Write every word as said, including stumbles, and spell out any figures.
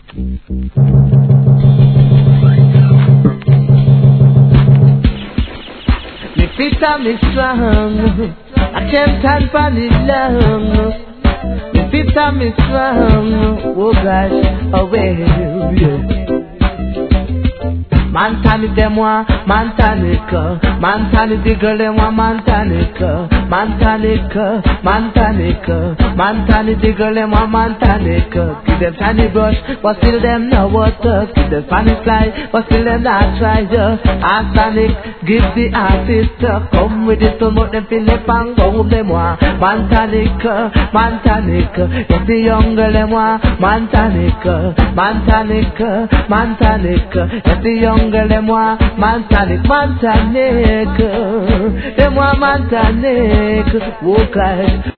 Me fit and me strong. I can't stand for the long. Me fit and me strong. Oh gosh, away. Yeah. Mantani demwa, mantanika, mantani digolemwa, mantanika, mantanika, mantanika, mantani digolemwa, mantanika. Give them tiny brush, but still them know what to. Give them funny slide, but still them not try just. Arsenic, give the artist uh, come with it to make them feel the pang home them wa. Mantanika, mantanika, get the young girl them wa. Mantanika, mantanika, mantanika, get the young girl them wa. Mantanik, mantanika, them wa mantanika. Oh guys.